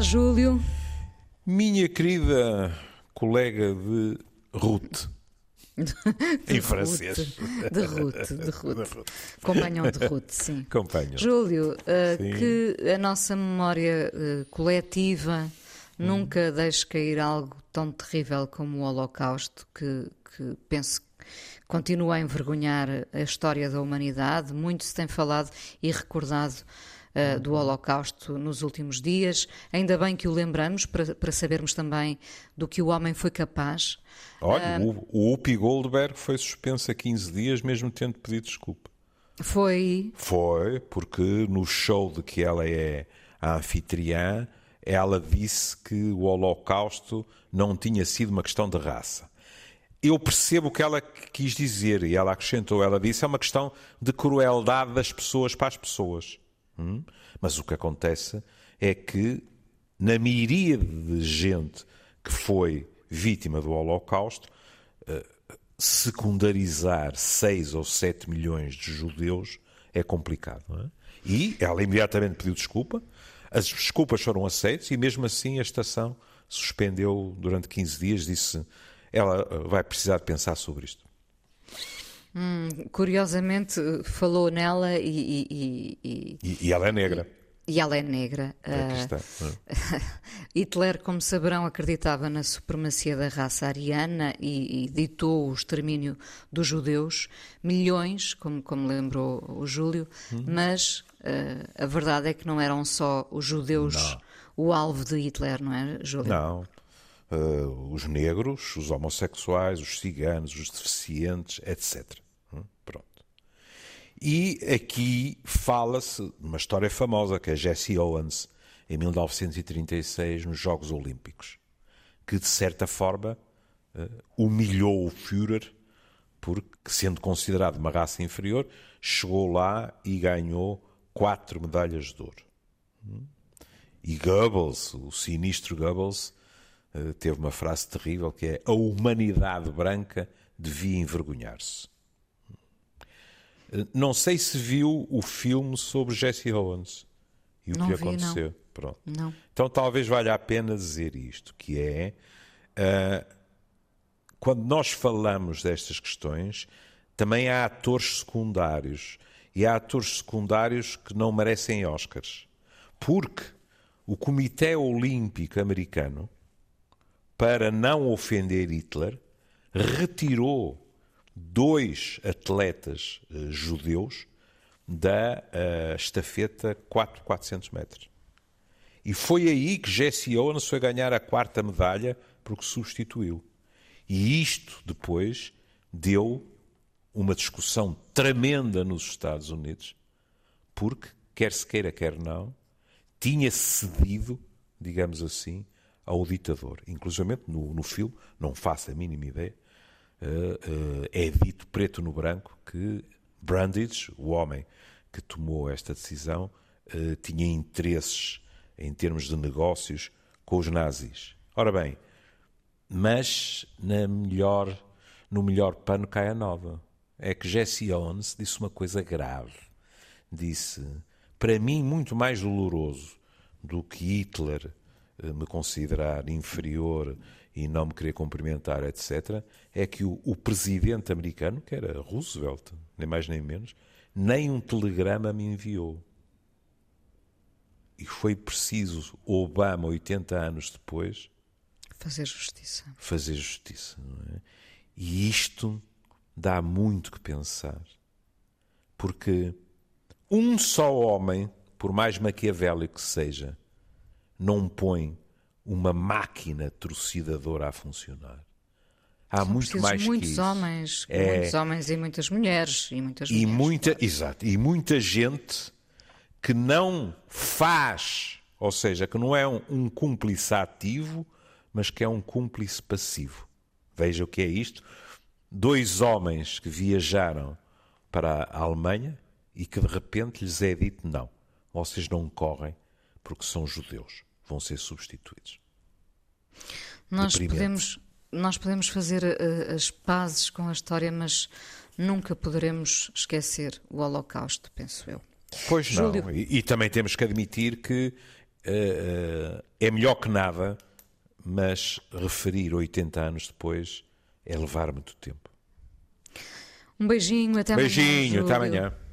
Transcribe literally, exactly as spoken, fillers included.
Júlio. Minha querida colega de Ruth. De em Ruth, francês. De Ruth, de Ruth. Companhão de Ruth, sim. Companhão. Júlio, uh, Sim. que a nossa memória uh, coletiva hum. nunca deixe cair algo tão terrível como o Holocausto, que, que penso que continua a envergonhar a história da humanidade. Muito se tem falado e recordado Uh, do Holocausto nos últimos dias. Ainda bem que o lembramos para, para sabermos também do que o homem foi capaz. Olha, Uh, o, o Whoopi Goldberg foi suspenso a quinze dias, mesmo tendo pedido desculpa. Foi? Foi, porque no show de que ela é a anfitriã, ela disse que o Holocausto não tinha sido uma questão de raça. Eu percebo o que ela quis dizer, e ela acrescentou, ela disse, é uma questão de crueldade das pessoas para as pessoas. Hum? Mas o que acontece é que, na miríade de gente que foi vítima do Holocausto, secundarizar seis ou sete milhões de judeus é complicado. Não é? E ela imediatamente pediu desculpa, as desculpas foram aceitas e mesmo assim a estação suspendeu durante quinze dias, disse ela vai precisar de pensar sobre isto. Hum, curiosamente falou nela e e, e, e, e ela é negra. E, e ela é negra. É está, uh, Hitler, como saberão, acreditava na supremacia da raça ariana e, e ditou o extermínio dos judeus, milhões, como, como lembrou o Júlio, hum. mas uh, a verdade é que não eram só os judeus não. o alvo de Hitler, não é, Júlio? Não. Uh, os negros, os homossexuais, os ciganos, os deficientes, etcétera. Hum, pronto. E aqui fala-se de uma história famosa, que é Jesse Owens, em mil novecentos e trinta e seis, nos Jogos Olímpicos, que de certa forma uh, humilhou o Führer, porque, sendo considerado uma raça inferior, chegou lá e ganhou quatro medalhas de ouro. Hum? E Goebbels, o sinistro Goebbels, Uh, teve uma frase terrível que é: a humanidade branca devia envergonhar-se. Uh, não sei se viu o filme sobre Jesse Owens e o não que vi, aconteceu. Não. Pronto. Não. Então talvez valha a pena dizer isto, que é uh, quando nós falamos destas questões, também há atores secundários e há atores secundários que não merecem Oscars, porque o Comitê Olímpico Americano, para não ofender Hitler, retirou dois atletas uh, judeus da uh, estafeta quatro por quatrocentos metros. E foi aí que Jesse Owens foi ganhar a quarta medalha, porque substituiu. E isto depois deu uma discussão tremenda nos Estados Unidos, porque, quer se queira, quer não, tinha cedido, digamos assim, ao ditador. Inclusivamente no, no filme, não faço a mínima ideia, uh, uh, é dito preto no branco que Brundage, o homem que tomou esta decisão, uh, tinha interesses em termos de negócios com os nazis. Ora bem, mas na melhor, no melhor pano cai a nova. É que Jesse Owens disse uma coisa grave. Disse, para mim, muito mais doloroso do que Hitler me considerar inferior e não me querer cumprimentar, etcétera, é que o, o presidente americano, que era Roosevelt, nem mais nem menos, nem um telegrama me enviou. E foi preciso Obama, oitenta anos depois, fazer justiça. Fazer justiça, não é? E isto dá muito que pensar. Porque um só homem, por mais maquiavélico que seja, não põe uma máquina trucidadora a funcionar. Há São muito mais muitos que isso. Homens, é... muitos homens e muitas mulheres e muitas e mulheres. Muita, claro. Exato, e muita gente que não faz, ou seja, que não é um, um cúmplice ativo, mas que é um cúmplice passivo. Veja o que é isto. Dois homens que viajaram para a Alemanha e que de repente lhes é dito não, vocês não correm porque são judeus. Vão ser substituídos. Nós podemos, nós podemos fazer uh, as pazes com a história, mas nunca poderemos esquecer o Holocausto, penso eu. Pois Júlio... não. E, e também temos que admitir que uh, é melhor que nada, mas referir oitenta anos depois é levar muito tempo. Um beijinho, até amanhã. Beijinho, Júlio. até amanhã.